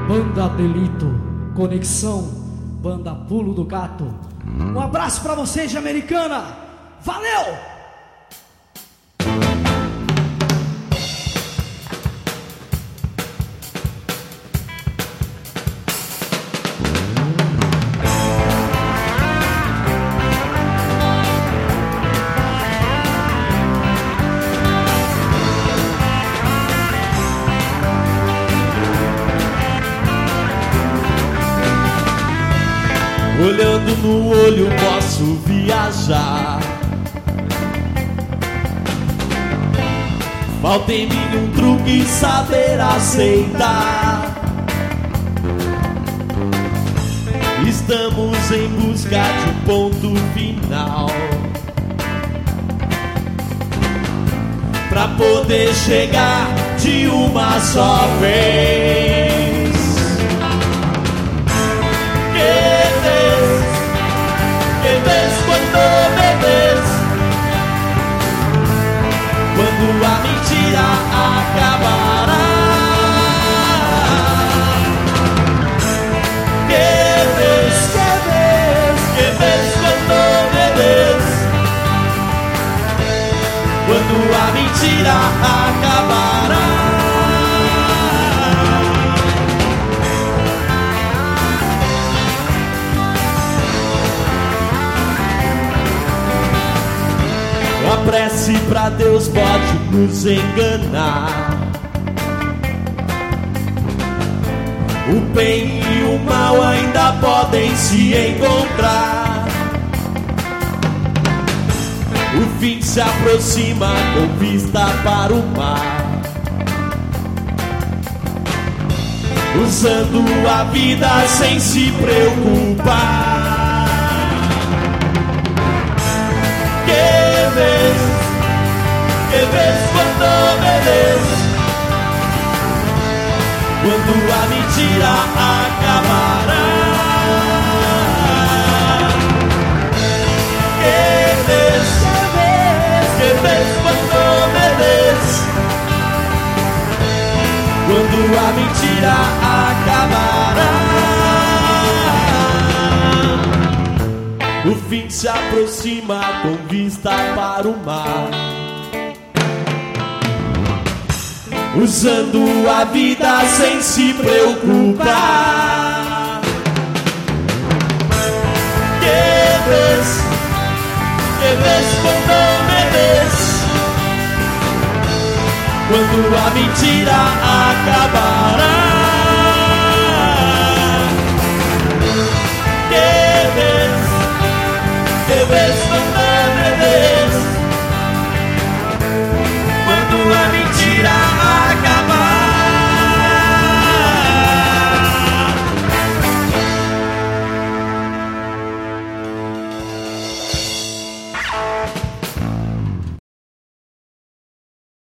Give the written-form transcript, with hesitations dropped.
Banda Delito, Conexão, Banda Pulo do Gato. Um abraço pra vocês de Americana. Valeu! Olhando no olho posso viajar. Falta em mim um truque saber aceitar. Estamos em busca de um ponto final pra poder chegar de uma só vez. Quando me ves, quando a mentira acabará. Que ves quando me ves, quando a mentira acabará. A prece pra Deus pode nos enganar. O bem e o mal ainda podem se encontrar. O fim se aproxima com vista para o mar, usando a vida sem se preocupar. Que ves quando me ves, quando a mentira acabará. Que ves quando me ves, quando a mentira acabará. O fim se aproxima com vista para o mar, usando a vida sem se preocupar. Que ves quando me ves, quando a mentira acabará.